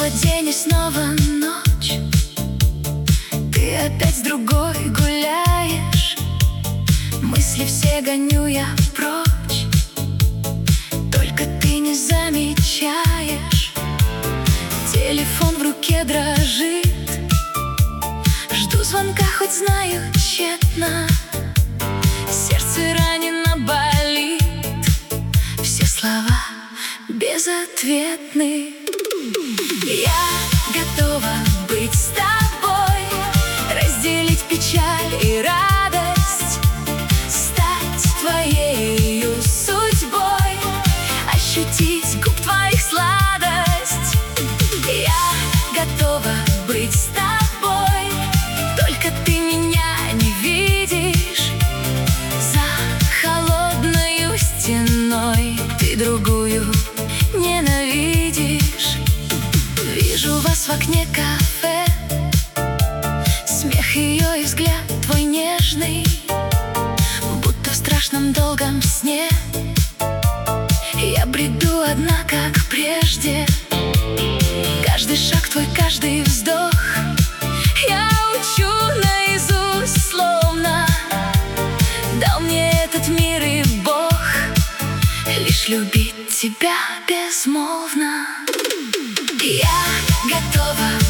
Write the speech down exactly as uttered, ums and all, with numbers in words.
Снова день и снова ночь. Ты опять с другой гуляешь. Мысли все гоню я прочь. Только ты не замечаешь. Телефон в руке дрожит. Жду звонка, хоть знаю тщетно. Сердце ранено, болит. Все слова безответны. Я готова быть с тобой, разделить печаль и радость, стать твоею судьбой, ощутить губ твоих сладость. Я готова быть с тобой, только ты меня не видишь. За холодною стеной ты другую ненавидишь. Вижу вас в окне кафе, смех ее и взгляд твой нежный, будто в страшном долгом сне. Я бреду одна, как прежде. Каждый шаг твой, каждый вздох я учу наизусть, словно дал мне этот мир и Бог. Лишь любить тебя безмолвно. Я готова